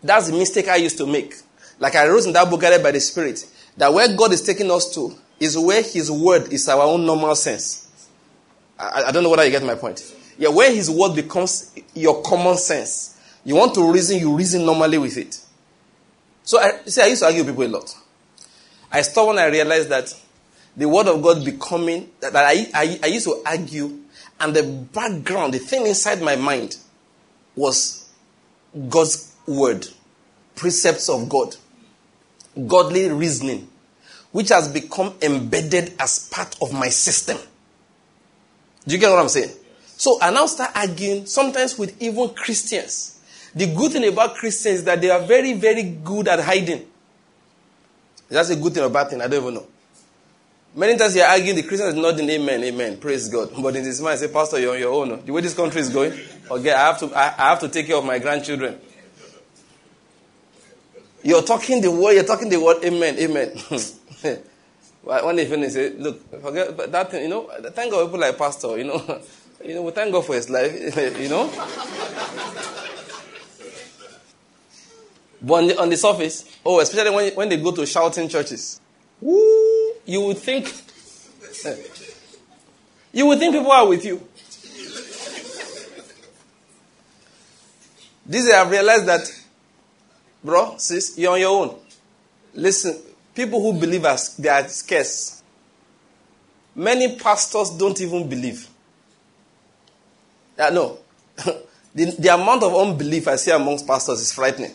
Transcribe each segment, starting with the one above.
That's the mistake I used to make. Like I wrote in that book, Guided by the Spirit, that where God is taking us to is where His word is our own normal sense. I don't know whether you get my point. Yeah, where His word becomes your common sense. You want to reason, you reason normally with it. So I used to argue with people a lot. I stopped when I realized that the word of God becoming, that I used to argue, and the background, the thing inside my mind was God's word, precepts of God, godly reasoning, which has become embedded as part of my system. Do you get what I'm saying? So I now start arguing, sometimes with even Christians. The good thing about Christians is that they are very, very good at hiding. That's a good thing or bad thing, I don't even know. Many times you're arguing, the Christian is nodding, amen, amen, praise God. But in his mind, say, Pastor, you're on your own. The way this country is going, okay, I have to take care of my grandchildren. You're talking the word, amen, amen. When they finish, say, look, forget that thing, thank God people like Pastor, we thank God for his life, But on the surface, especially when they go to shouting churches, you would think people are with you. This I have realized that, bro, sis, you're on your own. Listen, people who believe they are scarce. Many pastors don't even believe. No. The amount of unbelief I see amongst pastors is frightening.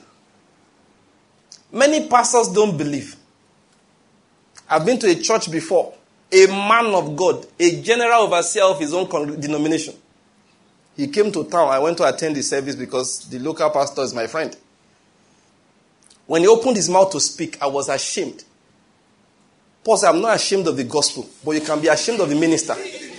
Many pastors don't believe. I've been to a church before. A man of God, a general overseer of his own denomination. He came to town. I went to attend the service because the local pastor is my friend. When he opened his mouth to speak, I was ashamed. Paul said, I'm not ashamed of the gospel, but you can be ashamed of the minister.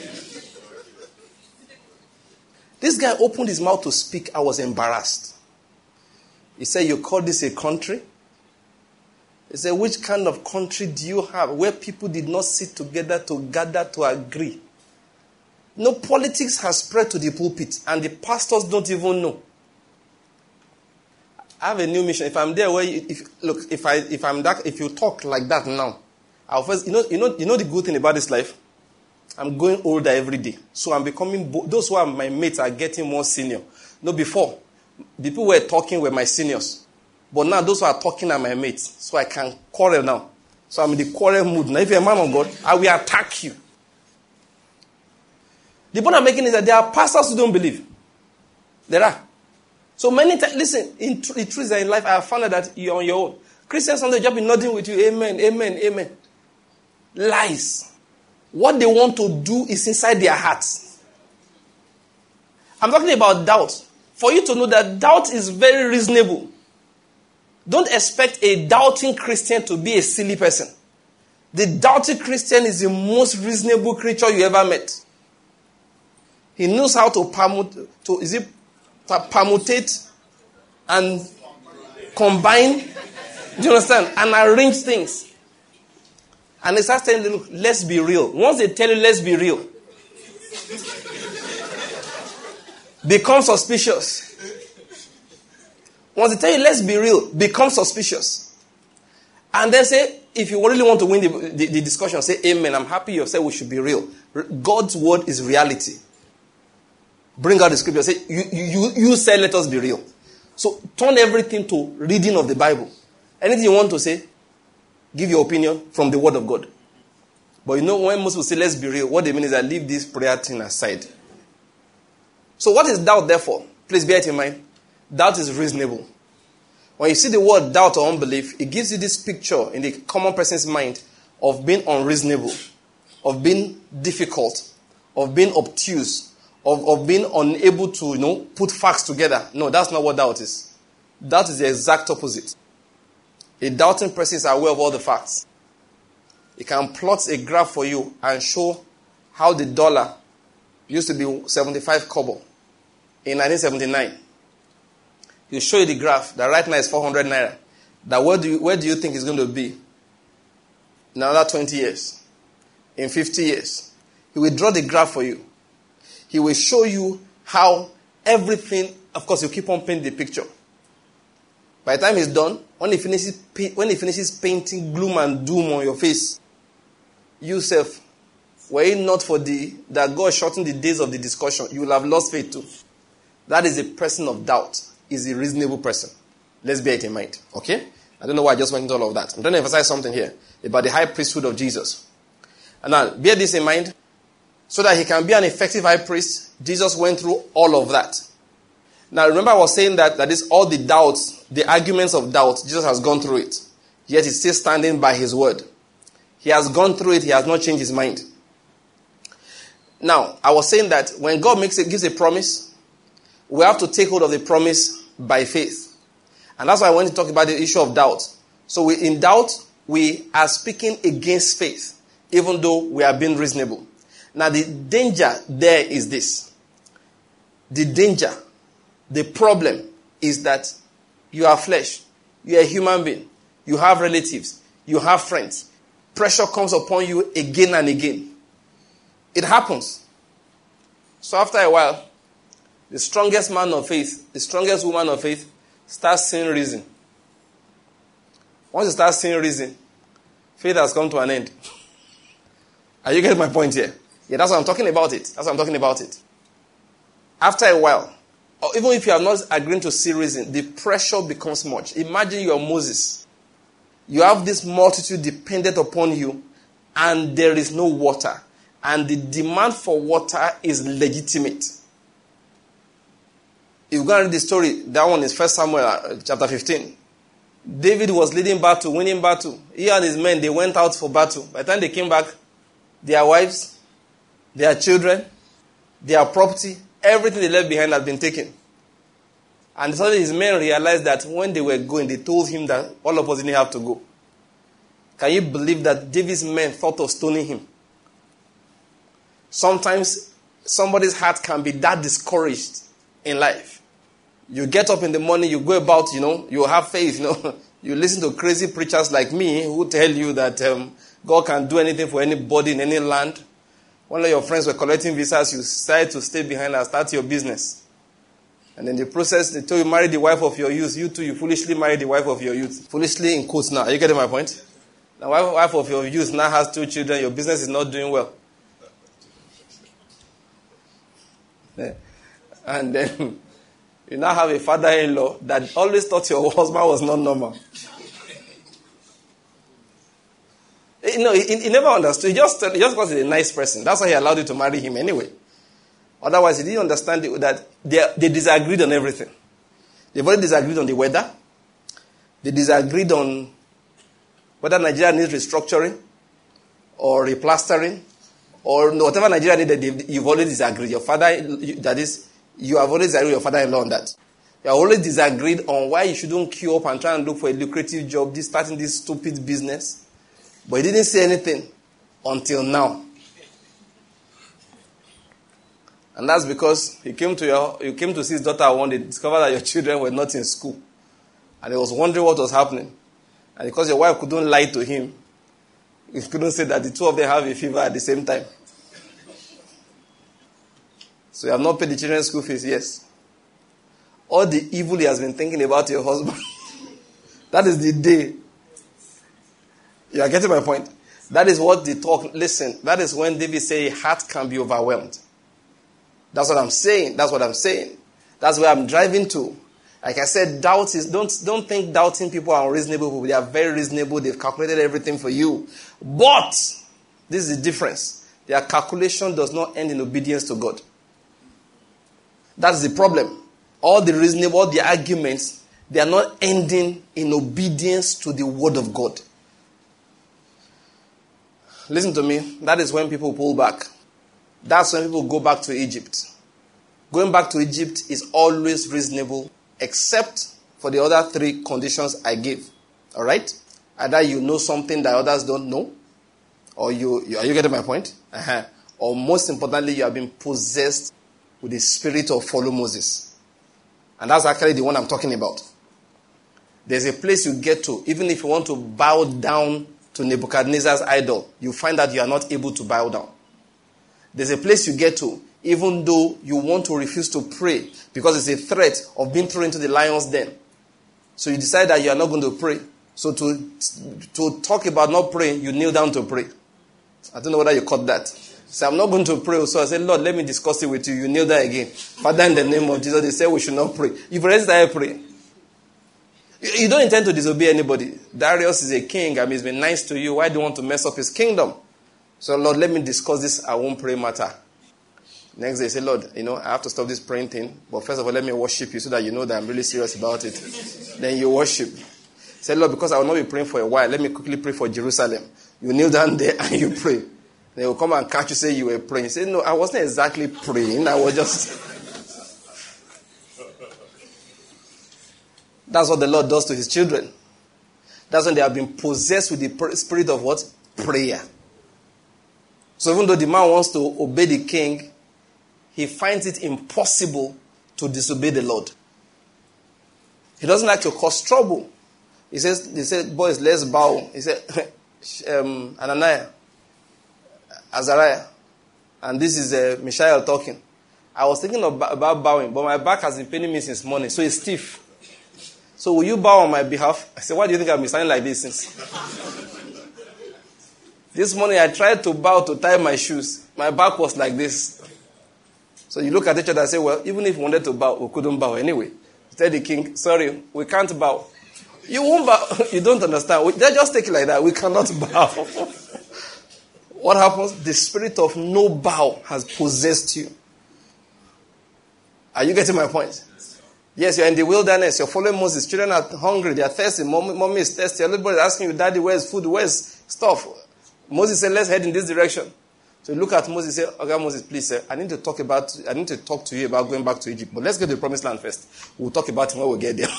This guy opened his mouth to speak. I was embarrassed. He said, you call this a country? He said, which kind of country do you have where people did not sit together to gather to agree? No, politics has spread to the pulpit and the pastors don't even know. I have a new mission. If I'm there, if you talk like that now, I'll first, you know the good thing about this life? I'm going older every day. So I'm becoming, those who are my mates are getting more senior. No, before, the people who were talking were my seniors. But now those who are talking are my mates. So I can quarrel now. So I'm in the quarrel mood. Now if you're a man of God, I will attack you. The point I'm making is that there are pastors who don't believe. There are. So many times, listen, the truth is that in life I have found out that you're on your own. Christians on the job be nodding with you. Amen, amen, amen. Lies. What they want to do is inside their hearts. I'm talking about doubt. For you to know that doubt is very reasonable. Don't expect a doubting Christian to be a silly person. The doubting Christian is the most reasonable creature you ever met. He knows how to permutate and combine, do you understand? And arrange things. And they start telling you, look, let's be real. Once they tell you, let's be real, become suspicious. Once they tell you, let's be real, become suspicious. And then say, if you really want to win the discussion, say, amen, I'm happy you said we should be real. God's word is reality. Bring out the scripture. Say, you said let us be real. So turn everything to reading of the Bible. Anything you want to say, give your opinion from the word of God. But you know when most people say let's be real, what they mean is that leave this prayer thing aside. So what is doubt therefore? Please bear it in mind. Doubt is reasonable. When you see the word doubt or unbelief, it gives you this picture in the common person's mind of being unreasonable, of being difficult, of being obtuse, of being unable to, put facts together. No, that's not what doubt is. Doubt is the exact opposite. A doubting person is aware of all the facts. He can plot a graph for you and show how the dollar used to be 75 kobo in 1979. He'll show you the graph that right now is 400 naira. That where do you think it's going to be in another 20 years? In 50 years? He will draw the graph for you. He will show you how everything, of course, he'll keep on painting the picture. By the time he's done, when he finishes painting gloom and doom on your face, you self, were it not for that God shortened the days of the discussion, you will have lost faith too. That is a person of doubt. Is a reasonable person. Let's bear it in mind. Okay? I don't know why I just went into all of that. I'm trying to emphasize something here about the high priesthood of Jesus. And now, bear this in mind. So that he can be an effective high priest, Jesus went through all of that. Now, remember I was saying that is all the doubts, the arguments of doubt, Jesus has gone through it. Yet he's still standing by his word. He has gone through it. He has not changed his mind. Now, I was saying that when God gives a promise, we have to take hold of the promise by faith. And that's why I want to talk about the issue of doubt. So in doubt, we are speaking against faith, even though we are being reasonable. Now, the danger there is this. The danger, the problem is that you are flesh. You are a human being. You have relatives. You have friends. Pressure comes upon you again and again. It happens. So after a while, the strongest man of faith, the strongest woman of faith, starts seeing reason. Once you start seeing reason, faith has come to an end. Are you getting my point here? Yeah, that's what I'm talking about it. That's what I'm talking about it. After a while, or even if you are not agreeing to see reason, the pressure becomes much. Imagine you are Moses. You have this multitude dependent upon you, and there is no water. And the demand for water is legitimate. If you go and read the story, that one is 1 Samuel chapter 15. David was leading battle, winning battle. He and his men, they went out for battle. By the time they came back, their wives, their children, their property, everything they left behind had been taken. And suddenly his men realized that when they were going, they told him that all of us didn't have to go. Can you believe that David's men thought of stoning him? Sometimes somebody's heart can be that discouraged in life. You get up in the morning, you go about, you have faith, You listen to crazy preachers like me who tell you that God can do anything for anybody in any land. One of your friends were collecting visas, you decided to stay behind and start your business. And in the process, they told you marry the wife of your youth. You too, you foolishly marry the wife of your youth. Foolishly in quotes now. Are you getting my point? The wife of your youth now has 2 children. Your business is not doing well. And then you now have a father-in-law that always thought your husband was not normal. He never understood. He just because he's a nice person. That's why he allowed you to marry him anyway. Otherwise, he didn't understand that they disagreed on everything. They've already disagreed on the weather. They disagreed on whether Nigeria needs restructuring or replastering or whatever Nigeria needed. You've already disagreed. Your father, you have already disagreed with your father-in-law on that. You have already disagreed on why you shouldn't queue up and try and look for a lucrative job, starting this stupid business. But he didn't say anything until now. And that's because he came to see his daughter one day, discovered that your children were not in school. And he was wondering what was happening. And because your wife couldn't lie to him, he couldn't say that the 2 of them have a fever at the same time. So you have not paid the children's school fees? Yes. All the evil he has been thinking about your husband. That is the day. You are getting my point? That is what they talk. Listen, that is when David say heart can be overwhelmed. That's what I'm saying. That's where I'm driving to. Like I said, doubt is, don't think doubting people are unreasonable people. They are very reasonable. They've calculated everything for you. But, this is the difference. Their calculation does not end in obedience to God. That's the problem. All the arguments, they are not ending in obedience to the word of God. Listen to me. That is when people pull back. That's when people go back to Egypt. Going back to Egypt is always reasonable, except for the other 3 conditions I gave. All right? Either you know something that others don't know, or are you getting my point? Or most importantly, you have been possessed with the spirit of follow Moses. And that's actually the one I'm talking about. There's a place you get to, even if you want to bow down to Nebuchadnezzar's idol, you find that you are not able to bow down. There's a place you get to, even though you want to refuse to pray because it's a threat of being thrown into the lion's den. So you decide that you are not going to pray. So to talk about not praying, you kneel down to pray. I don't know whether you caught that. So I'm not going to pray. So I said, Lord, let me discuss it with you. You kneel down again. Father, in the name of Jesus, they say we should not pray. You've already started praying. You don't intend to disobey anybody. Darius is a king and he's been nice to you. Why do you want to mess up his kingdom? So, Lord, let me discuss this. I won't pray matter. Next day, you say, Lord, I have to stop this praying thing. But first of all, let me worship you so that you know that I'm really serious about it. Then you worship. Say, Lord, because I will not be praying for a while, let me quickly pray for Jerusalem. You kneel down there and you pray. They will come and catch you, say you were praying. You say, no, I wasn't exactly praying. I was just... That's what the Lord does to his children. That's when they have been possessed with the spirit of what? Prayer. So even though the man wants to obey the king, he finds it impossible to disobey the Lord. He doesn't like to cause trouble. He said, boys, let's bow. He said, Ananiah, Azariah, and this is Mishael talking. I was thinking about bowing, but my back has been paining me since morning, so it's stiff. So will you bow on my behalf? I said, why do you think I've been standing like this since? This morning I tried to bow to tie my shoes. My back was like this. So you look at each other and say, well, even if we wanted to bow, we couldn't bow anyway. Tell the king, sorry, we can't bow. You won't bow. You don't understand. They just take it like that. We cannot bow. What happens? The spirit of no bow has possessed you. Are you getting my point? Yes, you're in the wilderness. You're following Moses. Children are hungry. They are thirsty. Mommy is thirsty. Everybody is asking you, Daddy, where's food? Where's stuff? Moses said, let's head in this direction. So you look at Moses and say, okay, Moses, please, sir, I need to talk to you about going back to Egypt. But let's get to the promised land first. We'll talk about it when we get there.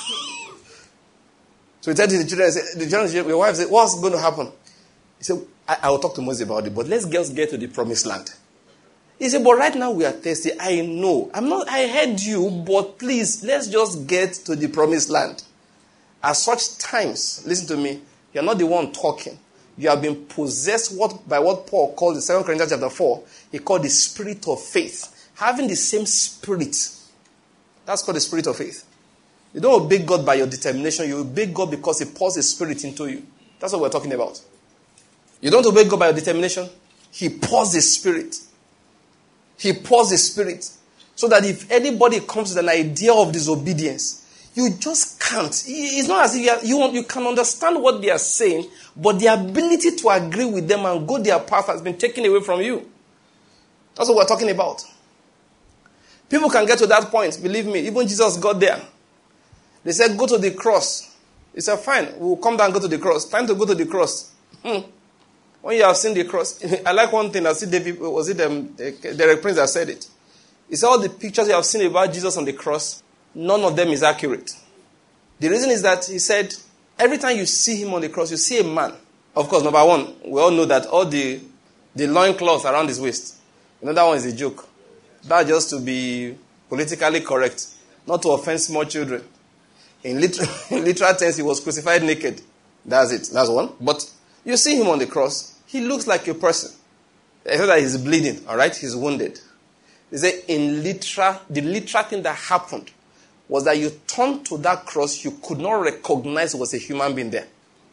So he said to the children, your wife said, what's going to happen? He said, I will talk to Moses about it, but let's just get to the promised land. He said, but right now we are thirsty. I know. I heard you, but please, let's just get to the promised land. At such times, listen to me, you're not the one talking. You have been possessed by what Paul called in 2 Corinthians chapter 4. He called the spirit of faith. Having the same spirit. That's called the spirit of faith. You don't obey God by your determination. You obey God because he pours his spirit into you. That's what we're talking about. You don't obey God by your determination. He pours his spirit. He pours his spirit. So that if anybody comes with an idea of disobedience, you just can't. It's not as if you can understand what they are saying, but the ability to agree with them and go their path has been taken away from you. That's what we're talking about. People can get to that point, believe me. Even Jesus got there. They said, go to the cross. He said, fine, we'll come down and go to the cross. Time to go to the cross. When you have seen the cross, I like one thing. I see David, Derek Prince that said it. He said all the pictures you have seen about Jesus on the cross, none of them is accurate. The reason is that he said, every time you see him on the cross, you see a man. Of course, number one, we all know that all the loincloth around his waist. That one is a joke. That's just to be politically correct, not to offend small children. In literal sense, he was crucified naked. That's it. That's one. But you see him on the cross, he looks like a person. Except that he's bleeding, all right? He's wounded. They say the literal thing that happened was that you turned to that cross, you could not recognize it was a human being there.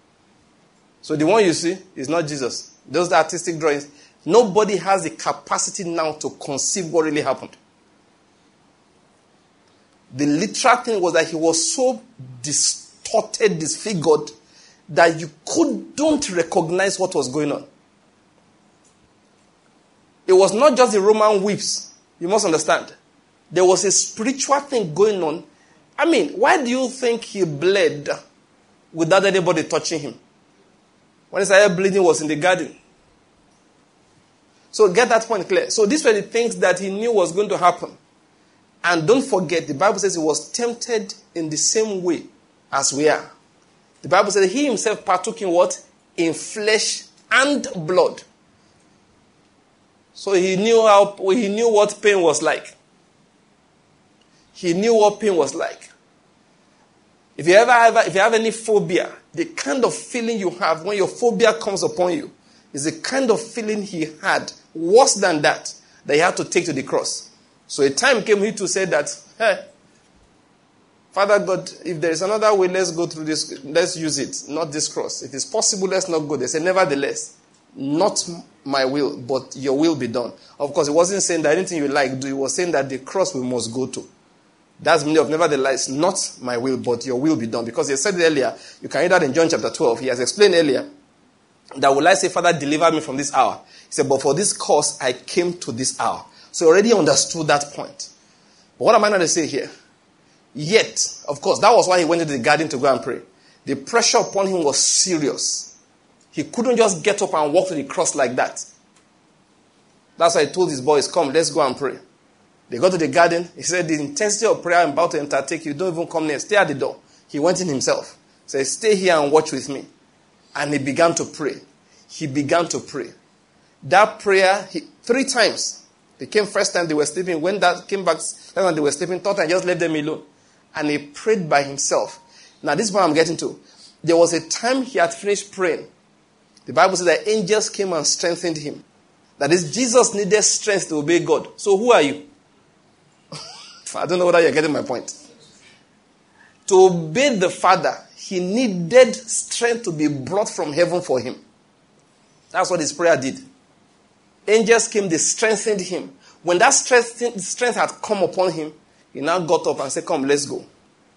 So the one you see is not Jesus. Those are artistic drawings. Nobody has the capacity now to conceive what really happened. The literal thing was that he was so distorted, disfigured, that you couldn't recognize what was going on. It was not just the Roman whips. You must understand. There was a spiritual thing going on. I mean, why do you think he bled without anybody touching him? When he started bleeding, was in the garden. So get that point clear. So these were the things that he knew was going to happen. And don't forget, the Bible says he was tempted in the same way as we are. The Bible says he himself partook in what? In flesh and blood. So he knew what pain was like. He knew what pain was like. If you have any phobia, the kind of feeling you have when your phobia comes upon you is the kind of feeling he had, worse than that he had to take to the cross. So a time came he to say that, hey, Father God, if there is another way, let's go through this. Let's use it, not this cross. If it's possible, let's not go. They say, nevertheless, not my will, but your will be done. Of course, it wasn't saying that anything you like do. It was saying that the cross we must go to. That's the meaning of nevertheless, not my will, but your will be done. Because he said it earlier, you can read that in John chapter 12. He has explained earlier that will I say, Father, deliver me from this hour. He said, but for this cause, I came to this hour. So he already understood that point. But what am I going to say here? Yet, of course, that was why he went into the garden to go and pray. The pressure upon him was serious. He couldn't just get up and walk to the cross like that. That's why he told his boys, come, let's go and pray. They got to the garden. He said, the intensity of prayer I'm about to undertake, you don't even come near. Stay at the door. He went in himself. He said, stay here and watch with me. And he began to pray. He began to pray. That prayer, 3 times. They came first time they were sleeping. When that came back, second time they were sleeping. Third time, just left them alone. And he prayed by himself. Now, this is what I'm getting to. There was a time he had finished praying. The Bible says that angels came and strengthened him. That is, Jesus needed strength to obey God. So who are you? I don't know whether you're getting my point. To obey the Father, he needed strength to be brought from heaven for him. That's what his prayer did. Angels came, they strengthened him. When that strength had come upon him, he now got up and said, come, let's go.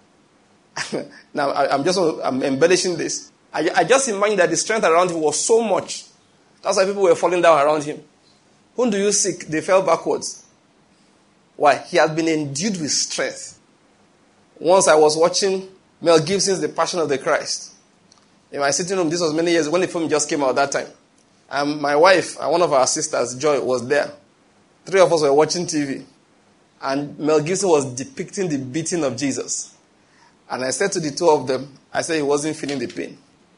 Now, I'm embellishing this. I just imagine that the strength around him was so much. That's why people were falling down around him. Whom do you seek? They fell backwards. Why? He had been endued with strength. Once I was watching Mel Gibson's The Passion of the Christ. In my sitting room, this was many years when the film just came out that time. And my wife and one of our sisters, Joy, was there. 3 of us were watching TV. And Mel Gibson was depicting the beating of Jesus. And I said to the 2 of them, I said he wasn't feeling the pain.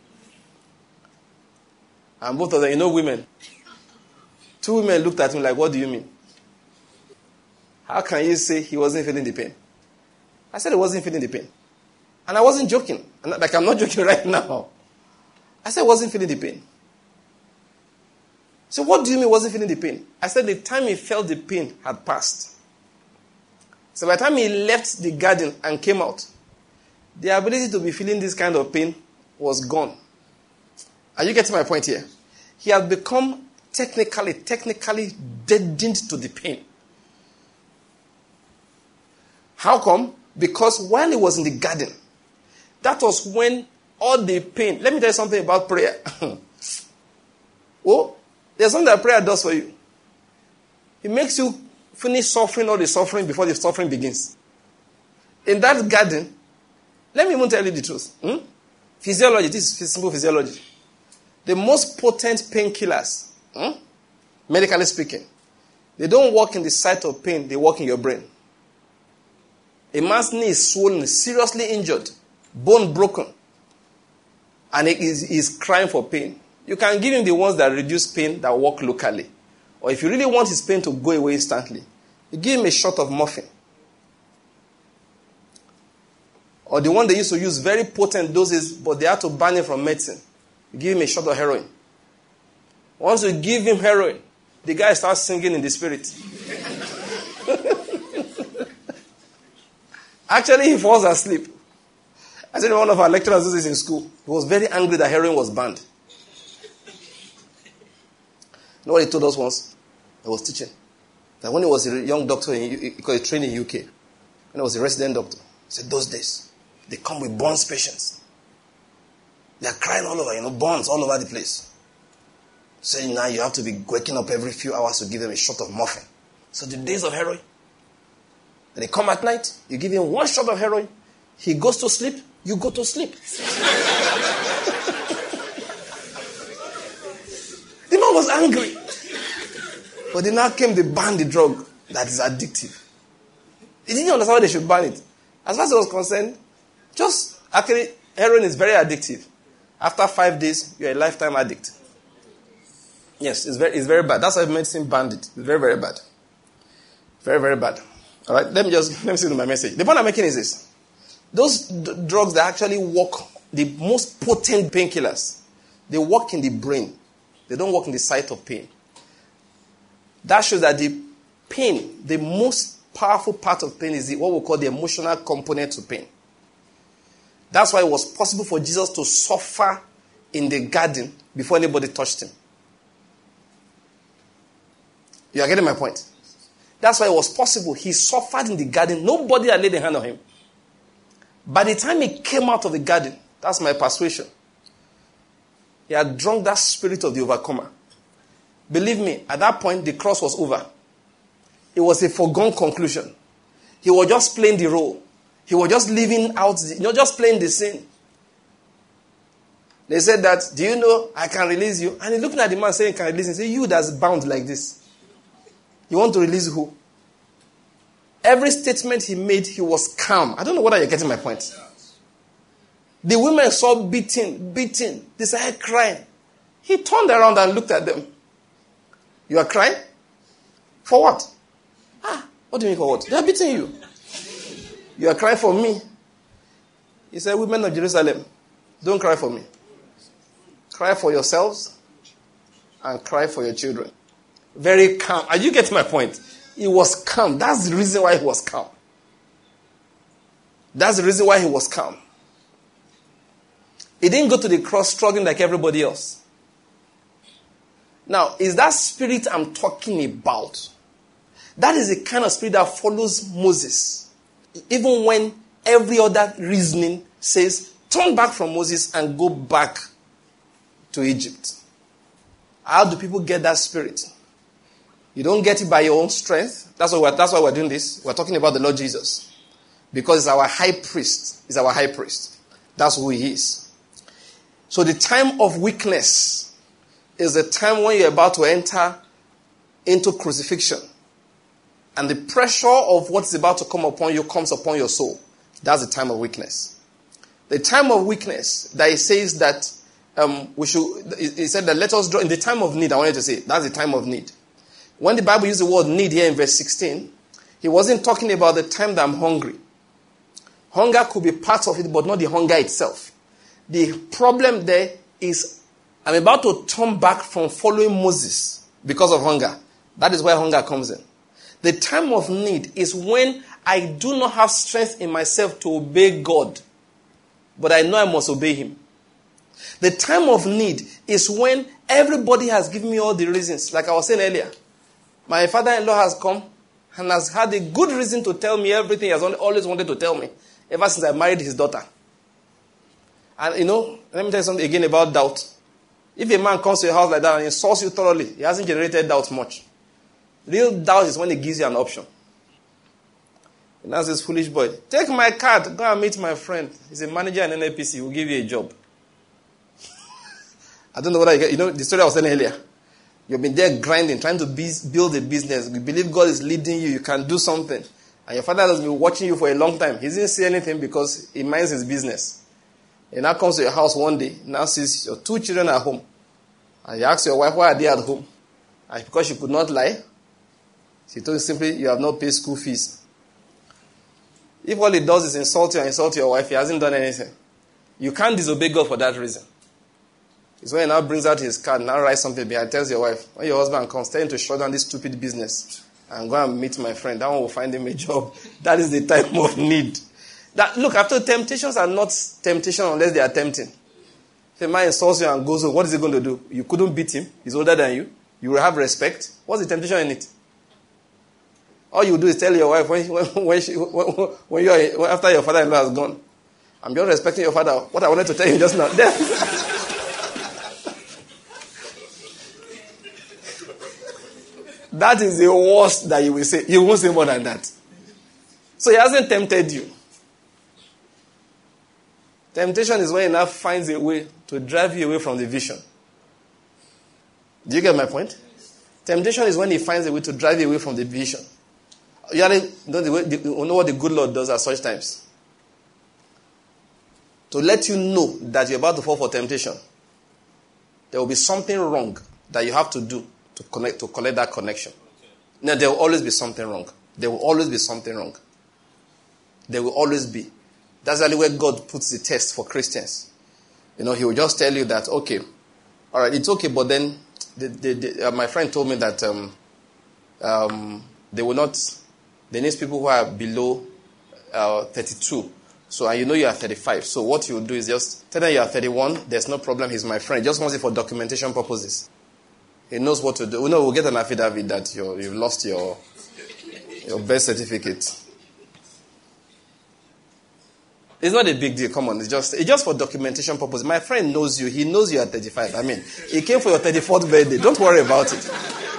And both of them, women. 2 women looked at me like, what do you mean? How can you say he wasn't feeling the pain? I said he wasn't feeling the pain. And I wasn't joking. Like, I'm not joking right now. I said he wasn't feeling the pain. So what do you mean he wasn't feeling the pain? I said the time he felt the pain had passed. So by the time he left the garden and came out, the ability to be feeling this kind of pain was gone. Are you getting my point here? He had become technically deadened to the pain. How come? Because while he was in the garden, that was when all the pain... Let me tell you something about prayer. Oh, there's something that prayer does for you. It makes you finish suffering all the suffering before the suffering begins. In that garden, let me even tell you the truth. Physiology, this is simple physiology. The most potent painkillers, medically speaking, they don't work in the site of pain, they work in your brain. A man's knee is swollen, seriously injured, bone broken, and he is crying for pain. You can give him the ones that reduce pain that work locally. Or if you really want his pain to go away instantly, you give him a shot of morphine. Or the one they used to use very potent doses, but they had to ban it from medicine. You give him a shot of heroin. Once you give him heroin, the guy starts singing in the spirit. Actually, he falls asleep. I said one of our lecturers did this in school. He was very angry that heroin was banned. You know what he told us once? He was teaching. That when he was a young doctor, because he trained in UK, when he was a resident doctor, he said those days, they come with burns patients. They are crying all over, burns all over the place. Saying now you have to be waking up every few hours to give them a shot of morphine. So the days of heroin, they come at night, you give him 1 shot of heroin, he goes to sleep, you go to sleep. The man was angry. But then now came the ban the drug that is addictive. He didn't understand why they should ban it. As far as I was concerned, actually, heroin is very addictive. After 5 days, you're a lifetime addict. Yes, it's very bad. That's why medicine banned it. It's very, very bad. Very, very bad. All right, let me see my message. The point I'm making is this. Those drugs that actually work, the most potent painkillers, they work in the brain. They don't work in the site of pain. That shows that the pain, the most powerful part of pain is what we call the emotional component to pain. That's why it was possible for Jesus to suffer in the garden before anybody touched him. You are getting my point? That's why it was possible. He suffered in the garden. Nobody had laid a hand on him. By the time he came out of the garden, that's my persuasion, he had drunk that spirit of the overcomer. Believe me, at that point, the cross was over. It was a foregone conclusion. He was just playing the role. He was just living out, just playing the scene. They said that, do you know, I can release you? And he looking at the man saying, can release him. He said, you that's bound like this. You want to release who? Every statement he made, he was calm. I don't know whether you're getting my point. The women saw beating. They started crying. He turned around and looked at them. You are crying? For what? What do you mean for what? They are beating you. You are crying for me. He said, women of Jerusalem, don't cry for me. Cry for yourselves and cry for your children. Very calm. Are you getting my point? He was calm. That's the reason why he was calm. That's the reason why he was calm. He didn't go to the cross struggling like everybody else. Now, is that spirit I'm talking about? That is the kind of spirit that follows Moses. Even when every other reasoning says, turn back from Moses and go back to Egypt. How do people get that spirit? You don't get it by your own strength. That's why we're doing this. We're talking about the Lord Jesus. Because it's our high priest. He's our high priest. That's who he is. So the time of weakness is the time when you're about to enter into crucifixion. And the pressure of what's about to come upon you comes upon your soul. That's the time of weakness. The time of weakness that he says that he said that let us draw in the time of need. I wanted to say that's the time of need. When the Bible uses the word need here in verse 16, he wasn't talking about the time that I'm hungry. Hunger could be part of it, but not the hunger itself. The problem there is I'm about to turn back from following Moses because of hunger. That is where hunger comes in. The time of need is when I do not have strength in myself to obey God, but I know I must obey him. The time of need is when everybody has given me all the reasons. Like I was saying earlier, my father-in-law has come and has had a good reason to tell me everything he has always wanted to tell me ever since I married his daughter. And let me tell you something again about doubt. If a man comes to your house like that and insults you thoroughly, he hasn't generated doubt much. Real doubt is when he gives you an option. And that's this foolish boy. Take my card, go and meet my friend. He's a manager in NAPC, he will give you a job. I don't know what I get. The story I was telling earlier. You've been there grinding, trying to build a business. You believe God is leading you, you can do something. And your father has been watching you for a long time. He didn't say anything because he minds his business. He now comes to your house one day, now sees your 2 children at home. And you ask your wife, why are they at home? And because she could not lie, she told you simply, you have not paid school fees. If all he does is insult you and insult your wife, he hasn't done anything. You can't disobey God for that reason. It's when he now brings out his card and now writes something behind, tells your wife, when your husband comes, tell him to shut down this stupid business and go and meet my friend. That one will find him a job. That is the time of need. Look, after temptations are not temptation unless they are tempting. If a man insults you and goes home, what is he going to do? You couldn't beat him. He's older than you. You will have respect. What's the temptation in it? All you do is tell your wife after your father-in-law has gone, I'm just respecting your father. What I wanted to tell you just now. That is the worst that you will say. You won't say more than that. So he hasn't tempted you. Temptation is when he now finds a way to drive you away from the vision. Do you get my point? Temptation is when he finds a way to drive you away from the vision. You know what the good Lord does at such times? To let you know that you're about to fall for temptation. There will be something wrong that you have to do to collect that connection. Now, there will always be something wrong. There will always be something wrong. There will always be. That's really where God puts the test for Christians. He will just tell you that, okay, all right, it's okay, but then my friend told me that they need people who are below 32 So, and you know you are 35. So what you do is just tell them you are 31. There's no problem. He's my friend. He just wants it for documentation purposes. He knows what to do. We'll get an affidavit that you've lost your birth certificate. It's not a big deal. Come on. It's just for documentation purposes. My friend knows you. He knows you are 35. I mean, he came for your 34th birthday. Don't worry about it.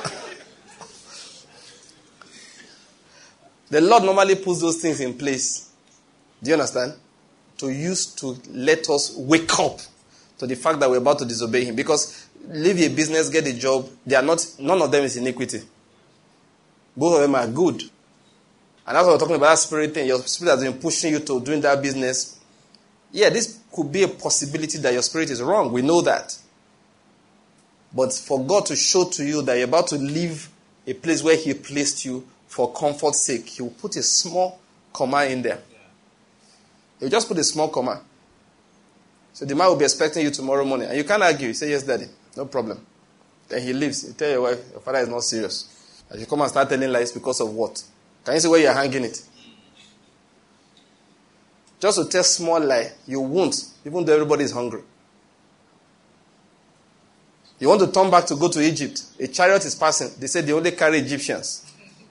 The Lord normally puts those things in place. Do you understand? To let us wake up to the fact that we're about to disobey Him. Because leave a business, get a job, none of them is iniquity. Both of them are good. And that's what we're talking about, that spirit thing. Your spirit has been pushing you to doing that business. Yeah, this could be a possibility that your spirit is wrong. We know that. But for God to show to you that you're about to leave a place where He placed you for comfort's sake, He will put a small comma in there. He'll just put a small comma. So the man will be expecting you tomorrow morning. And you can't argue. You say, yes, daddy. No problem. Then he leaves. You tell your wife, your father is not serious. And you come and start telling lies because of what? Can you see where you're hanging it? Just to tell small lie, you won't, even though everybody is hungry. You want to turn back to go to Egypt. A chariot is passing. They say they only carry Egyptians.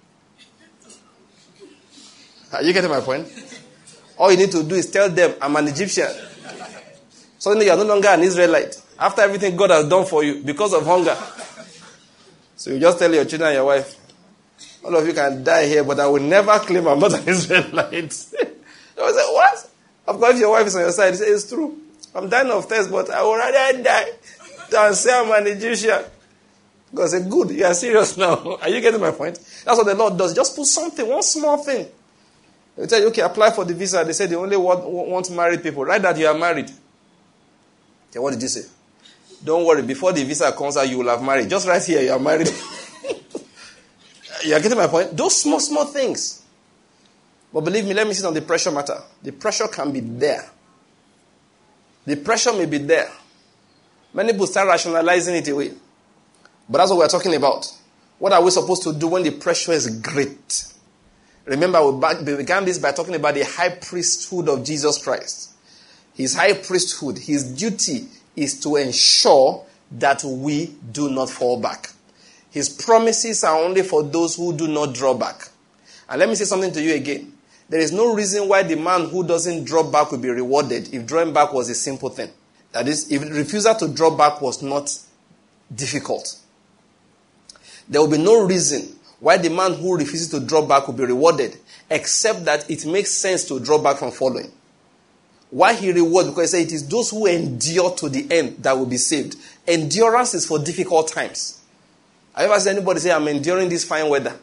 Are you getting my point? All you need to do is tell them, I'm an Egyptian. Suddenly you are no longer an Israelite. After everything God has done for you because of hunger. So you just tell your children and your wife, all of you can die here, but I will never claim I'm not an Israelite. They will say, what? Of course, if your wife is on your side, you say, it's true. I'm dying of thirst, but I would rather die than say I'm an Egyptian. God said, good, you are serious now. Are you getting my point? That's what the Lord does. Just put something, one small thing. They tell you, okay, apply for the visa. They say they only want married people. Write that you are married. Okay, what did you say? Don't worry, before the visa comes out, you will have married. Just right here, you are married. You are getting my point? Those small things. But believe me, let me sit on the pressure matter. The pressure can be there. The pressure may be there. Many people start rationalizing it away. But that's what we're talking about. What are we supposed to do when the pressure is great? Remember, we began this by talking about the high priesthood of Jesus Christ. His high priesthood, his duty is to ensure that we do not fall back. His promises are only for those who do not draw back. And let me say something to you again. There is no reason why the man who doesn't draw back will be rewarded if drawing back was a simple thing. That is, if refusal to draw back was not difficult. There will be no reason why the man who refuses to draw back will be rewarded, except that it makes sense to draw back from following. Why he rewards? Because he says it is those who endure to the end that will be saved. Endurance is for difficult times. Have you ever seen anybody say, I'm enduring this fine weather?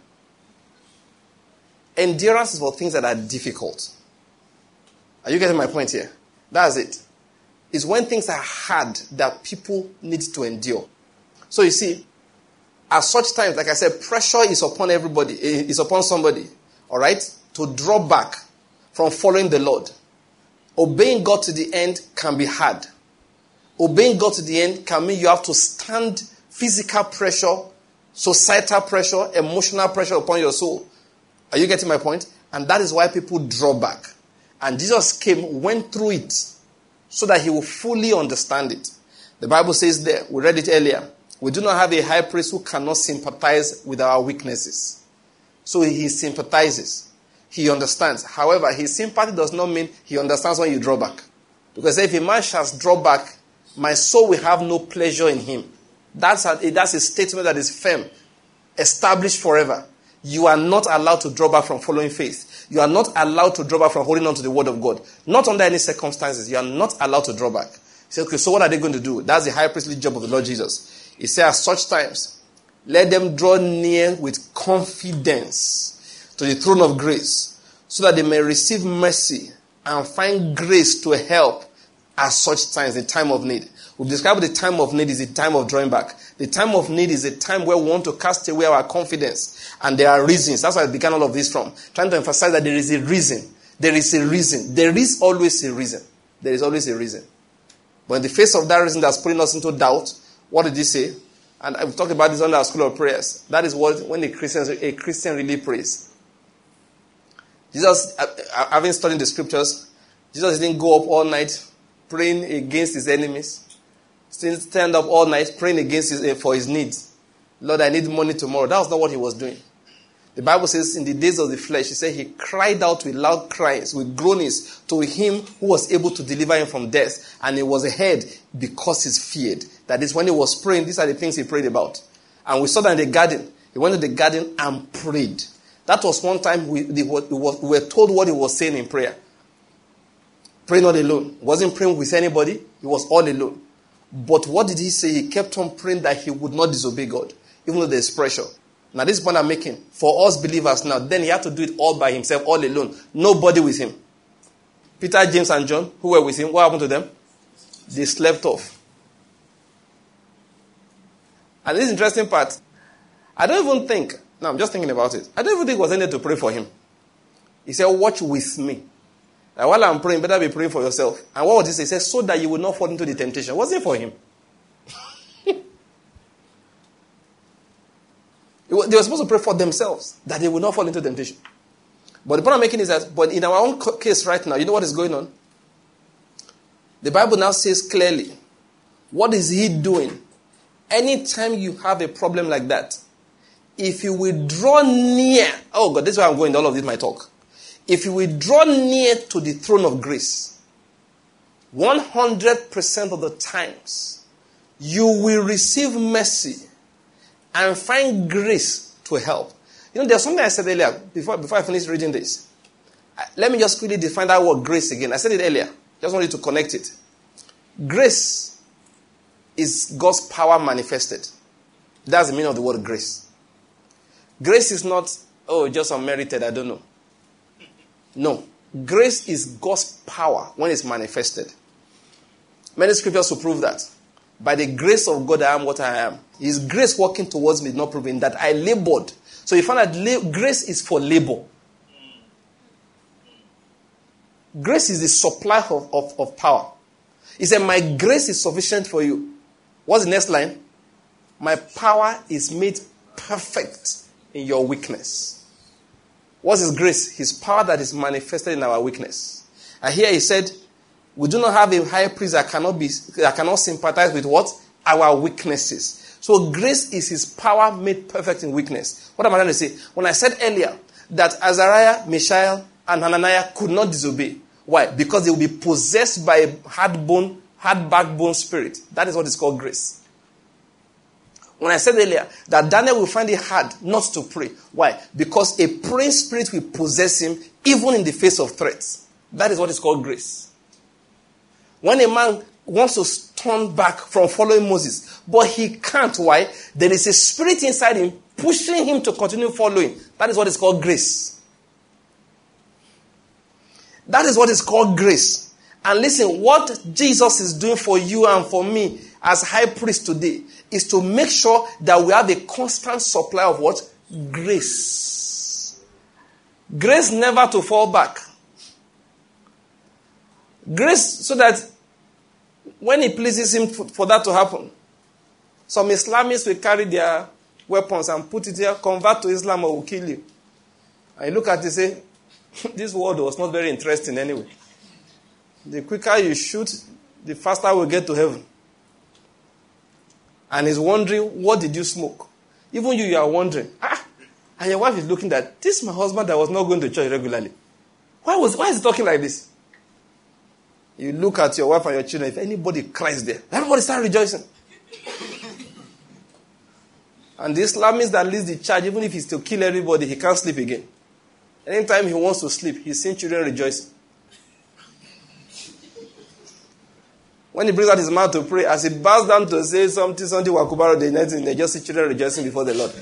Endurance is for things that are difficult. Are you getting my point here? That's it. It's when things are hard that people need to endure. So you see, at such times, like I said, pressure is upon everybody, is upon somebody, all right, to draw back from following the Lord. Obeying God to the end can be hard. Obeying God to the end can mean you have to stand physical pressure, societal pressure, emotional pressure upon your soul. Are you getting my point? And that is why people draw back. And Jesus came, went through it, so that he will fully understand it. The Bible says there, we read it earlier, we do not have a high priest who cannot sympathize with our weaknesses. So he sympathizes. He understands. However, his sympathy does not mean he understands when you draw back. Because if a man shall draw back, my soul will have no pleasure in him. That's a statement that is firm, established forever. You are not allowed to draw back from following faith. You are not allowed to draw back from holding on to the word of God. Not under any circumstances. You are not allowed to draw back. He said, okay, so what are they going to do? That's the high priestly job of the Lord Jesus. He said, at such times, let them draw near with confidence to the throne of grace, so that they may receive mercy and find grace to help at such times, the time of need. We've described the time of need is the time of drawing back. The time of need is a time where we want to cast away our confidence. And there are reasons. That's why I began all of this from. Trying to emphasize that there is a reason. There is a reason. There is always a reason. There is always a reason. But in the face of that reason that's putting us into doubt, what did he say? And I've talked about this under our school of prayers. That is what when a Christian really prays. Jesus, having studied the scriptures, Jesus didn't go up all night praying against his enemies. Still stand up all night praying against for his needs. Lord, I need money tomorrow. That was not what he was doing. The Bible says in the days of the flesh, he said he cried out with loud cries, with groanings to him who was able to deliver him from death. And he was ahead because he's feared. That is when he was praying, these are the things he prayed about. And we saw that in the garden. He went to the garden and prayed. That was one time we were told what he was saying in prayer. Pray not alone. He wasn't praying with anybody. He was all alone. But what did he say? He kept on praying that he would not disobey God, even though there's pressure. Now, this is the point I'm making. For us believers now, then he had to do it all by himself, all alone. Nobody with him. Peter, James, and John, who were with him, what happened to them? They slept off. And this interesting part, I don't even think, no, I'm just thinking about it. I don't even think it was needed to pray for him. He said, watch with me. Now, while I'm praying, better be praying for yourself. And what was he say? He said, so that you will not fall into the temptation. Was it for him? They were supposed to pray for themselves, that they will not fall into temptation. But the point I'm making is that, but in our own case right now, you know what is going on? The Bible now says clearly, what is he doing? Anytime you have a problem like that, if you withdraw near, oh God, this is where I'm going, all of this my talk. If you withdraw near to the throne of grace, 100% of the times, you will receive mercy and find grace to help. You know, there's something I said earlier, before I finish reading this. Let me just quickly define that word grace again. I said it earlier. Just want you to connect it. Grace is God's power manifested. That's the meaning of the word grace. Grace is not, just unmerited, I don't know. No. Grace is God's power when it's manifested. Many scriptures will prove that. By the grace of God, I am what I am. His grace working towards me, not proving that I labored. So you find that grace is for labor. Grace is the supply of power. He said, my grace is sufficient for you. What's the next line? My power is made perfect in your weakness. What's his grace? His power that is manifested in our weakness. And here he said, we do not have a high priest that cannot sympathize with what? Our weaknesses. So grace is his power made perfect in weakness. What am I trying to say? When I said earlier that Azariah, Mishael, and Hananiah could not disobey. Why? Because they will be possessed by a hard backbone spirit. That is what is called grace. When I said earlier that Daniel will find it hard not to pray. Why? Because a praying spirit will possess him even in the face of threats. That is what is called grace. When a man wants to turn back from following Moses, but he can't. Why? There is a spirit inside him pushing him to continue following. That is what is called grace. That is what is called grace. And listen, what Jesus is doing for you and for me as high priest today is to make sure that we have a constant supply of what? Grace. Grace never to fall back. Grace so that when it pleases him for that to happen, some Islamists will carry their weapons and put it here, convert to Islam or will kill you. And you look at it and say, this world was not very interesting anyway. The quicker you shoot, the faster we'll get to heaven. And he's wondering, what did you smoke? Even you are wondering. And your wife is looking at, this is my husband that was not going to church regularly. Why is he talking like this? You look at your wife and your children, if anybody cries there, everybody start rejoicing. And the Islamist that leads the charge, even if he's to kill everybody, he can't sleep again. Anytime he wants to sleep, he's seeing children rejoicing. When he brings out his mouth to pray, as he bows down to say something wakubaro, they just see children rejoicing before the Lord.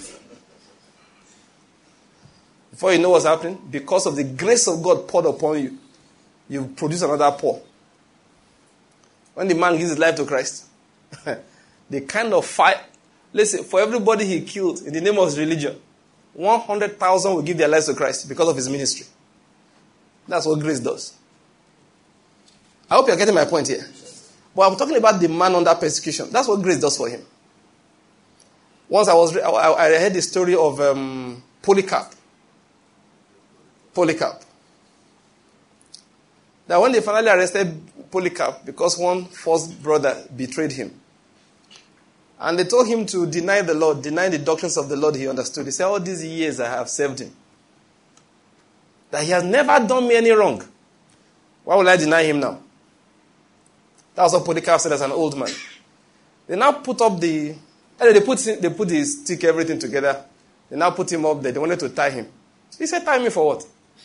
Before you know what's happening, because of the grace of God poured upon you, you produce another pour. When the man gives his life to Christ, the kind of fire. Listen, for everybody he killed in the name of his religion, 100,000 will give their lives to Christ because of his ministry. That's what grace does. I hope you're getting my point here. But I'm talking about the man under persecution. That's what grace does for him. Once I heard the story of Polycarp. that when they finally arrested Polycarp because one false brother betrayed him, and they told him to deny the Lord, deny the doctrines of the Lord he understood. He said, all these years I have served him, that he has never done me any wrong. Why will I deny him now? That was what Polycarp said as an old man. They now put up they put his stick, everything together. They now put him up there. They wanted to tie him. He said, tie me for what?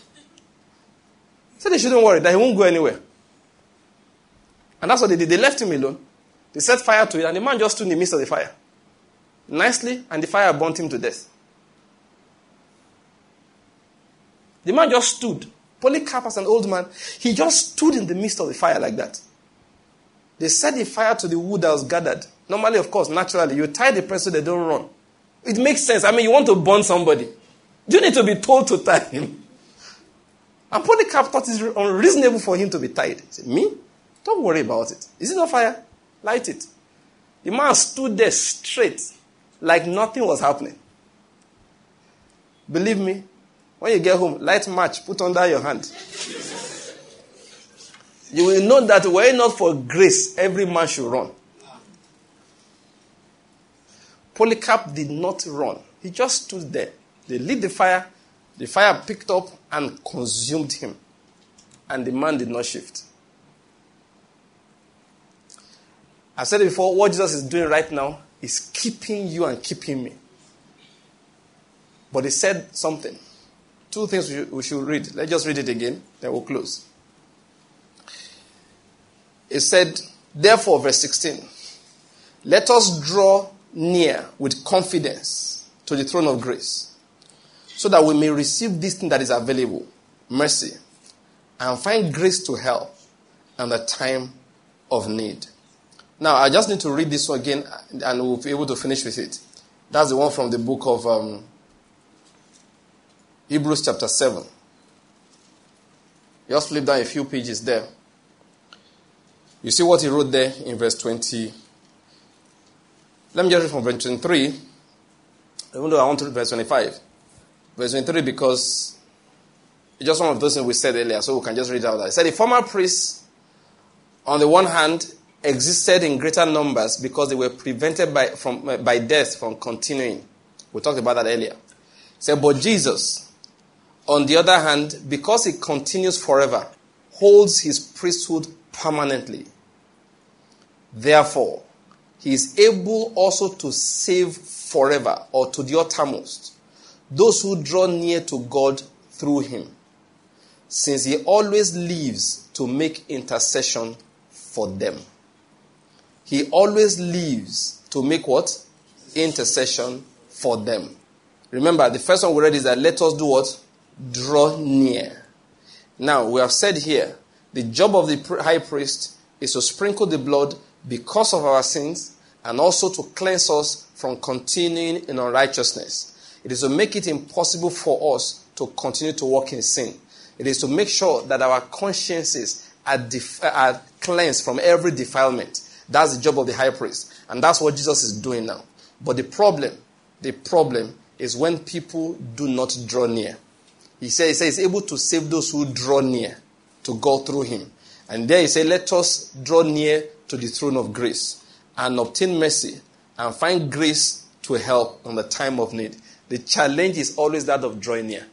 He said they shouldn't worry, that he won't go anywhere. And that's what they did. They left him alone. They set fire to it, and the man just stood in the midst of the fire. Nicely, and the fire burnt him to death. The man just stood. Polycarp, as an old man, he just stood in the midst of the fire like that. They set the fire to the wood that was gathered. Normally, of course, naturally, you tie the person so they don't run. It makes sense. I mean, you want to burn somebody. Do you need to be told to tie him? And Polycarp thought it's unreasonable for him to be tied. He said, me? Don't worry about it. Is it on fire? Light it. The man stood there straight, like nothing was happening. Believe me, when you get home, light match, put under your hand. You will know that were it not for grace, every man should run. Polycarp did not run. He just stood there. They lit the fire picked up and consumed him. And the man did not shift. I've said it before, what Jesus is doing right now is keeping you and keeping me. But he said something. Two things we should read. Let's just read it again, then we'll close. It said, therefore, verse 16, let us draw near with confidence to the throne of grace, so that we may receive this thing that is available, mercy, and find grace to help in the time of need. Now, I just need to read this one again, and we'll be able to finish with it. That's the one from the book of Hebrews chapter 7. Just flip down a few pages there. You see what he wrote there in verse 20. Let me just read from verse 23, even though I want to read verse 25. Verse 23 because it's just one of those things we said earlier, so we can just read it out. It said, the former priests, on the one hand, existed in greater numbers because they were prevented by death from continuing. We talked about that earlier. It said, but Jesus, on the other hand, because he continues forever, holds his priesthood permanently. Therefore, he is able also to save forever, or to the uttermost, those who draw near to God through him, since he always lives to make intercession for them. He always lives to make what? Intercession for them. Remember, the first one we read is that let us do what? Draw near. Now, we have said here, the job of the high priest is to sprinkle the blood because of our sins and also to cleanse us from continuing in unrighteousness. It is to make it impossible for us to continue to walk in sin. It is to make sure that our consciences are cleansed from every defilement. That's the job of the high priest. And that's what Jesus is doing now. But the problem is when people do not draw near. He says he's able to save those who draw near to God through him. And there he says, let us draw near to the throne of grace and obtain mercy and find grace to help in the time of need. The challenge is always that of drawing near.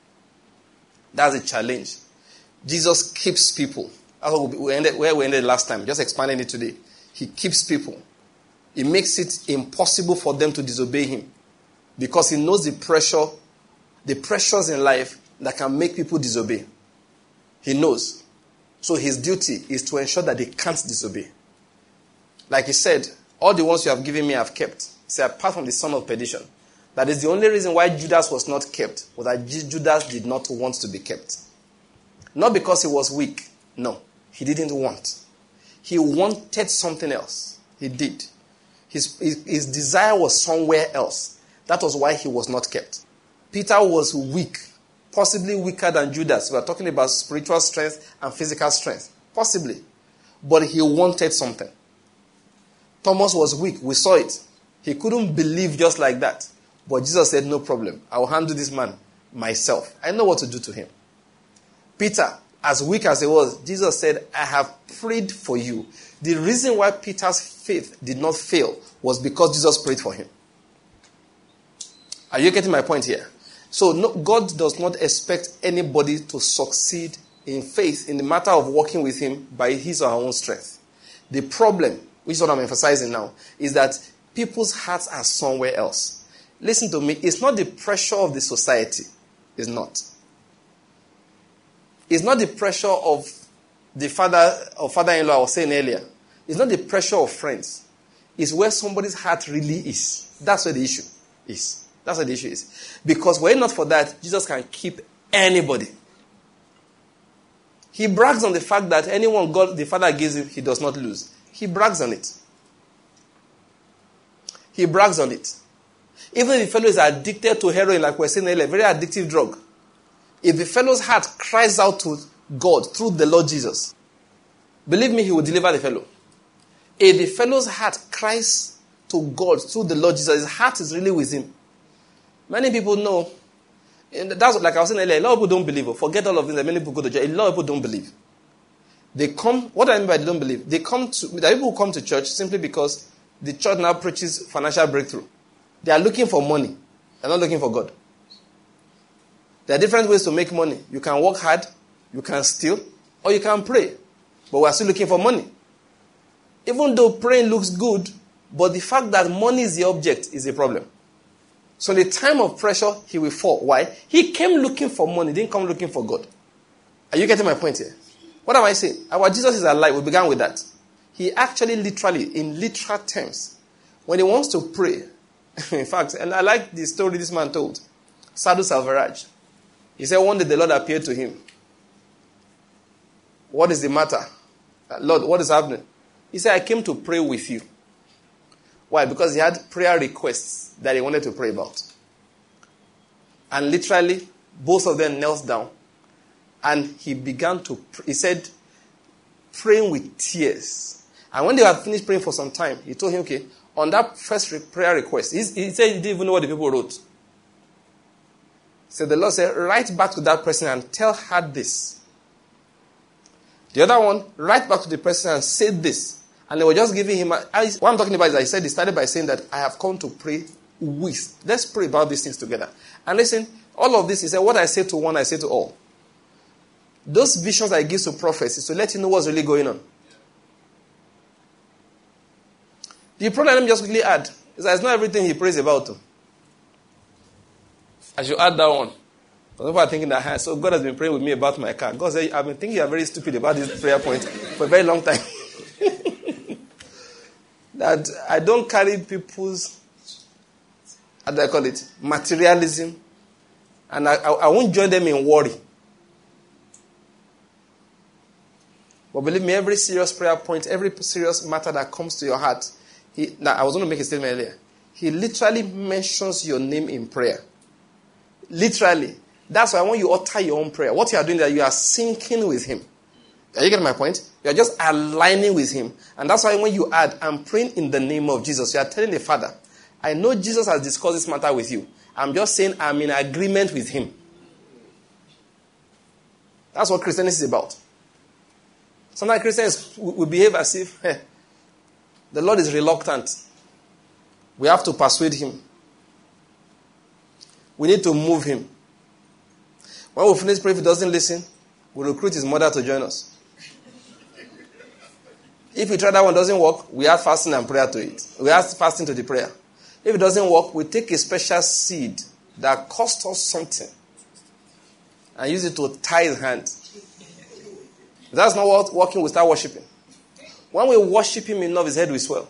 That's the challenge. Jesus keeps people. That's where we ended last time. Just expanding it today. He keeps people. He makes it impossible for them to disobey him. Because he knows the pressures in life that can make people disobey. He knows. So his duty is to ensure that they can't disobey. Like he said, all the ones you have given me I have kept. He said, apart from the son of perdition. That is the only reason why Judas was not kept, was that Judas did not want to be kept. Not because he was weak. No, he didn't want. He wanted something else. He did. His desire was somewhere else. That was why he was not kept. Peter was weak, possibly weaker than Judas. We are talking about spiritual strength and physical strength. Possibly. But he wanted something. Thomas was weak. We saw it. He couldn't believe just like that. But Jesus said, no problem. I will handle this man myself. I know what to do to him. Peter, as weak as he was, Jesus said, I have prayed for you. The reason why Peter's faith did not fail was because Jesus prayed for him. Are you getting my point here? So no, God does not expect anybody to succeed in faith in the matter of working with him by his or her own strength. The problem, which is what I'm emphasizing now, is that people's hearts are somewhere else. Listen to me, it's not the pressure of the society. It's not. It's not the pressure of the father or father-in-law I was saying earlier. It's not the pressure of friends. It's where somebody's heart really is. That's where the issue is. That's where the issue is. Because were it not for that, Jesus can keep anybody. He brags on the fact that anyone God the Father gives him, he does not lose. He brags on it. He brags on it. Even if the fellow is addicted to heroin, like we're saying earlier, very addictive drug. If the fellow's heart cries out to God through the Lord Jesus, believe me, he will deliver the fellow. If the fellow's heart cries to God through the Lord Jesus, his heart is really with him. Many people know, and that's like I was saying earlier, a lot of people don't believe. Forget all of this, many people go to church. A lot of people don't believe. They come, what I mean by they don't believe, there are people who come to church simply because the church now preaches financial breakthrough. They are looking for money. They're not looking for God. There are different ways to make money. You can work hard, you can steal, or you can pray. But we are still looking for money. Even though praying looks good, but the fact that money is the object is a problem. So in the time of pressure, he will fall. Why? He came looking for money, didn't come looking for God. Are you getting my point here? What am I saying? Our Jesus is alive. We began with that. He actually literally, in literal terms, when he wants to pray, in fact, and I like the story this man told, Sadhu Salvaraj. He said one day the Lord appeared to him. What is the matter? Lord, what is happening? He said, I came to pray with you. Why? Because he had prayer requests that he wanted to pray about. And literally, both of them knelt down. And he began to, he said, praying with tears. And when they had finished praying for some time, he told him, okay, on that first prayer request, he said he didn't even know what the people wrote. So the Lord said, write back to that person and tell her this. The other one, write back to the person and say this. And they were just giving him, what I'm talking about is that he said, he started by saying that I have come to pray with. Let's pray about these things together. And listen, all of this, he said, what I say to one, I say to all. Those visions I give to prophets is to let you know what's really going on. The problem, let me just quickly add, is that it's not everything he prays about. I should add that one. Some people are thinking that, so God has been praying with me about my car. God said, I've been thinking you're very stupid about this prayer point for a very long time. That I don't carry people's, how do I call it, materialism. And I won't join them in worry. But believe me, every serious prayer point, every serious matter that comes to your heart, I was going to make a statement earlier. He literally mentions your name in prayer. Literally. That's why when you utter your own prayer, what you are doing is that you are syncing with him. Are you getting my point? You are just aligning with him. And that's why when you add, I'm praying in the name of Jesus, you are telling the Father, I know Jesus has discussed this matter with you. I'm just saying I'm in agreement with him. That's what Christianity is about. Sometimes Christians will behave as if the Lord is reluctant. We have to persuade him. We need to move him. When we finish praying, if he doesn't listen, we'll recruit his mother to join us. If we try that one doesn't work, we add fasting and prayer to it. We add fasting to the prayer. If it doesn't work, we take a special seed that costs us something and use it to tie his hand. If that's not working, we start worshiping. When we worship him enough, his head will swell.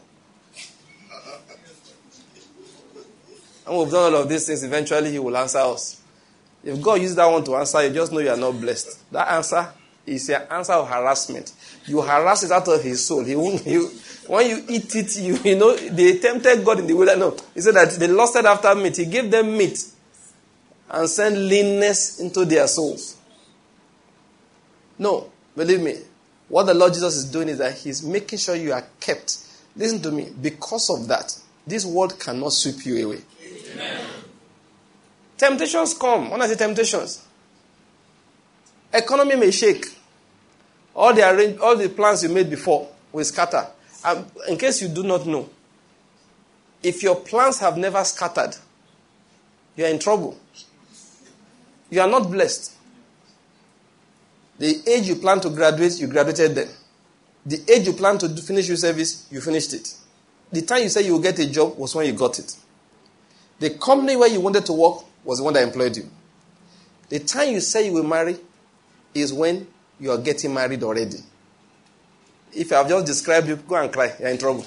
And we've done all of these things, eventually he will answer us. If God uses that one to answer, you just know you are not blessed. That answer is an answer of harassment. You harass it out of his soul. When you eat it, you know, they tempted God in the wilderness. No, he said that they lusted after meat. He gave them meat and sent leanness into their souls. No, believe me. What the Lord Jesus is doing is that he's making sure you are kept. Listen to me. Because of that, this world cannot sweep you away. Amen. Temptations come. When I say temptations, economy may shake. All the plans you made before will scatter. In case you do not know, if your plans have never scattered, you are in trouble. You are not blessed. The age you plan to graduate, you graduated then. The age you plan to finish your service, you finished it. The time you said you will get a job was when you got it. The company where you wanted to work was the one that employed you. The time you say you will marry is when you are getting married already. If I have just described you, go and cry. You are in trouble.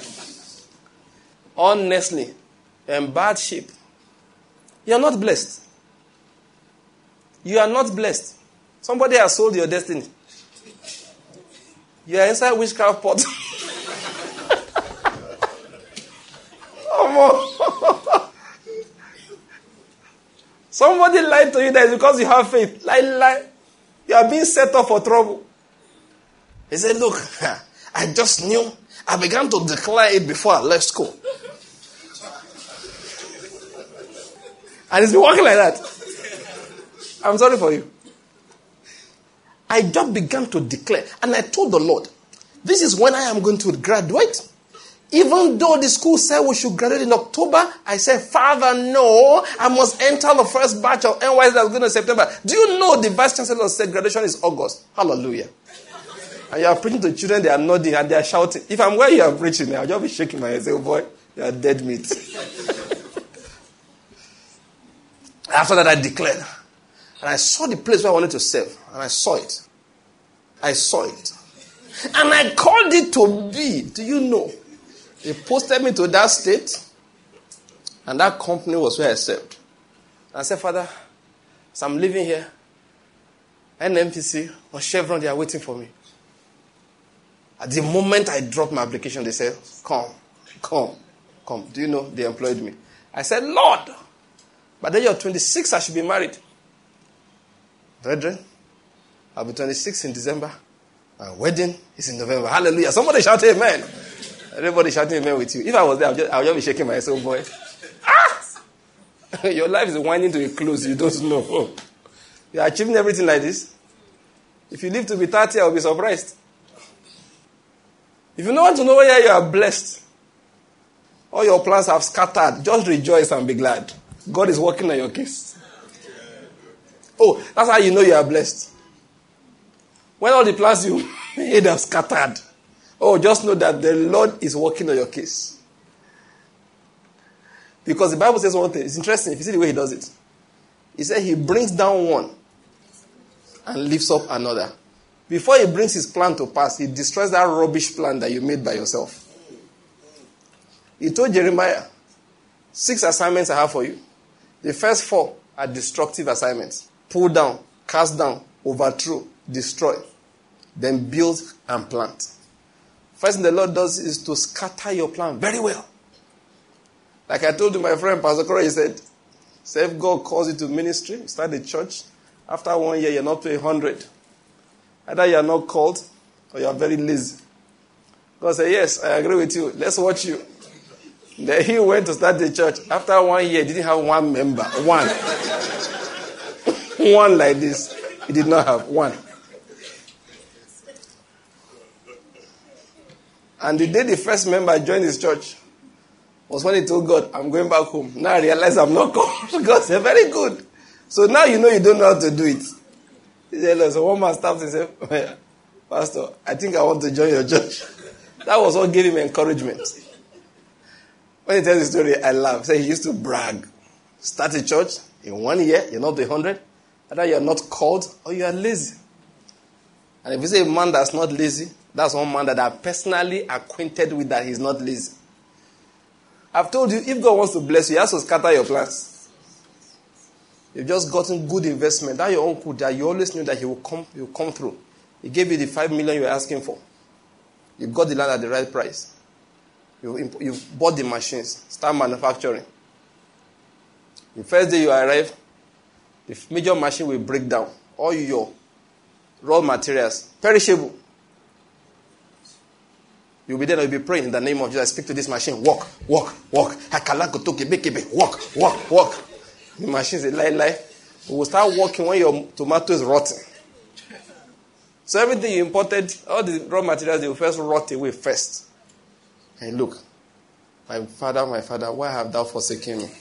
Honestly, you're in bad shape. You are not blessed. You are not blessed. Somebody has sold your destiny. You are inside witchcraft pot. Somebody lied to you that it's because you have faith. Lie. You are being set up for trouble. He said, look, I just knew. I began to declare it before I left school. And it's been working like that. I'm sorry for you. I just began to declare. And I told the Lord, this is when I am going to graduate. Even though the school said we should graduate in October, I said, Father, no, I must enter the first batch of NYS that's going to September. Do you know the Vice Chancellor said graduation is August? Hallelujah. And you are preaching to children, they are nodding and they are shouting. If I'm where you are preaching, I'll just be shaking my head and say, oh boy, you are dead meat. After that, I declared. And I saw the place where I wanted to serve. And I saw it. And I called it to be. Do you know? They posted me to that state. And that company was where I served. And I said, Father, as I'm living here, NMPC or Chevron, they are waiting for me. At the moment I dropped my application, they said, come. Do you know? They employed me. I said, Lord, by the year 26, I should be married. Brethren, I'll be 26 in December. My wedding is in November. Hallelujah. Somebody shout amen. Everybody shouting amen with you. If I was there, I'll just be shaking myself, boy. Ah! Your life is winding to a close. You don't know. You are achieving everything like this. If you live to be 30, I'll be surprised. If you don't want to know whether you are blessed, all your plans have scattered, just rejoice and be glad. God is working on your case. Oh, that's how you know you are blessed. When all the plans you made have scattered, oh, just know that the Lord is working on your case. Because the Bible says one thing. It's interesting. If you see the way he does it. He said he brings down one and lifts up another. Before he brings his plan to pass, he destroys that rubbish plan that you made by yourself. He told Jeremiah, 6 assignments I have for you. The first 4 are destructive assignments. Pull down, cast down, overthrow, destroy. Then build and plant. First thing the Lord does is to scatter your plan very well. Like I told you, my friend Pastor Corey, he said, if God calls you to ministry, start the church. After 1 year, you're not to 100. Either you are not called or you are very lazy. God said, yes, I agree with you. Let's watch you. Then he went to start the church. After 1 year, he didn't have one member. One. One like this. He did not have one. And the day the first member joined his church was when he told God, I'm going back home. Now I realize I'm not called. God said, very good. So now you know you don't know how to do it. He said, so one man stopped and said, Pastor, I think I want to join your church. That was what gave him encouragement. When he tells the story, I laugh. Say he used to brag. Start a church in 1 year, you're not 100. Either you're not called or you are lazy. And if you say a man that's not lazy, that's one man that I'm personally acquainted with that he's not lazy. I've told you, if God wants to bless you, he has to scatter your plans. You've just gotten good investment. That your uncle that you always knew that he will come through. He gave you the 5 million you were asking for. You got the land at the right price. You bought the machines. Start manufacturing. The first day you arrive, the major machine will break down. All your raw materials, perishable. You'll be there and you'll be praying in the name of Jesus. Speak to this machine. Walk. Walk. The machine say, lie. We will start walking when your tomato is rotten. So everything you imported, all the raw materials, they will first rot away first. And look, my father, why have thou forsaken me?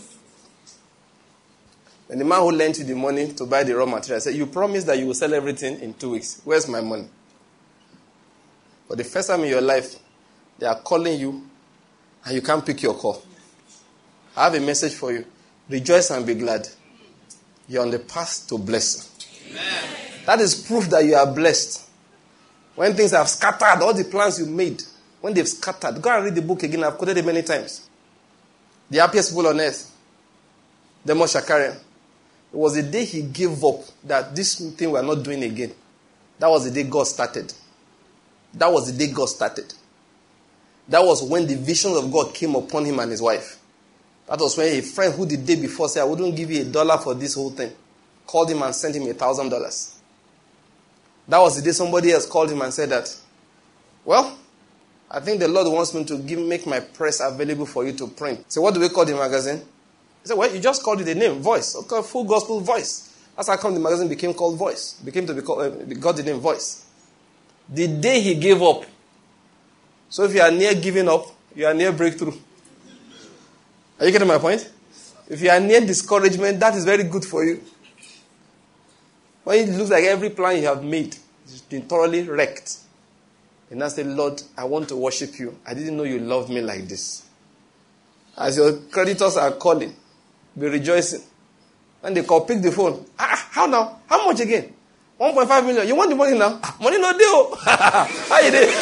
And the man who lent you the money to buy the raw materials said, you promised that you will sell everything in 2 weeks. Where's my money? For the first time in your life, they are calling you and you can't pick your call. I have a message for you. Rejoice and be glad. You're on the path to blessing. Amen. That is proof that you are blessed. When things have scattered, all the plans you made, when they've scattered, go and read the book again. I've quoted it many times. The happiest people on earth, Demo Shakarian. It was the day he gave up that this thing we're not doing again. That was the day God started. That was the day God started. That was when the vision of God came upon him and his wife. That was when a friend who the day before said, I wouldn't give you $1 for this whole thing, called him and sent him $1,000. That was the day somebody else called him and said that, well, I think the Lord wants me to make my press available for you to print. So what do we call the magazine? He said, well, you just called it a name, Voice. Okay, Full Gospel Voice. That's how come the magazine became called Voice. Became to be called, got the name Voice. The day he gave up. So if you are near giving up, you are near breakthrough. Are you getting my point? If you are near discouragement, that is very good for you. When it looks like every plan you have made has been thoroughly wrecked. And now say, Lord, I want to worship you. I didn't know you loved me like this. As your creditors are calling, be rejoicing. When they call, pick the phone. How now? How much again? 1.5 million. You want the money now? Money no deal. How you doing?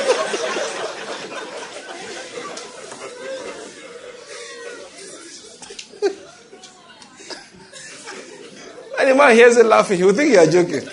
When the man hears it laughing, he will think you are joking.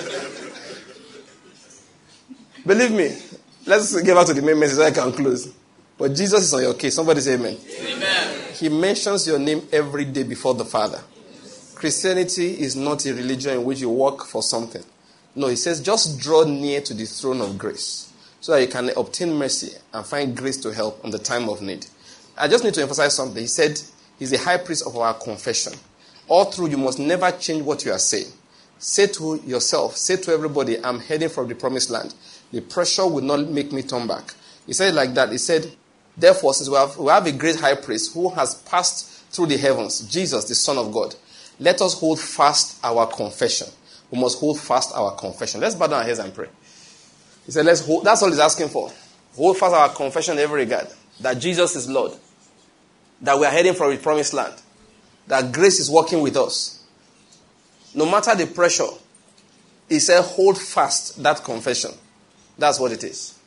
Believe me, let's get back to the main message so I can close. But Jesus is on your case. Somebody say amen. Amen. He mentions your name every day before the Father. Christianity is not a religion in which you work for something. No, he says just draw near to the throne of grace so that you can obtain mercy and find grace to help on the time of need. I just need to emphasize something. He said he's the high priest of our confession. All through, you must never change what you are saying. Say to yourself, say to everybody, I'm heading for the promised land. The pressure will not make me turn back. He said it like that. He said, therefore, since we have a great high priest who has passed through the heavens, Jesus, the Son of God, let us hold fast our confession. We must hold fast our confession. Let's bow down our heads and pray. He said, let's hold. That's all he's asking for. Hold fast our confession in every regard. That Jesus is Lord. That we are heading for the promised land. That grace is working with us. No matter the pressure, he said, hold fast that confession. That's what it is.